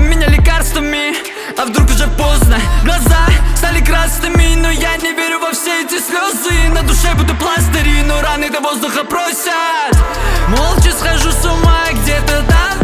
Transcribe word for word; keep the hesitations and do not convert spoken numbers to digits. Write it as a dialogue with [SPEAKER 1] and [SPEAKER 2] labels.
[SPEAKER 1] меня лекарствами. А вдруг уже поздно, глаза стали красными, но я не верю во все эти слезы. На душе буду пластыри, но раны до воздуха просят. Молча схожу с ума где-то там